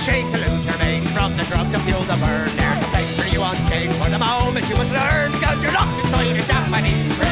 shake to lose your mates from the drugs that fuel the burn. There's a place for you on stage for the moment you must learn, cause you're locked inside a Japanese prison.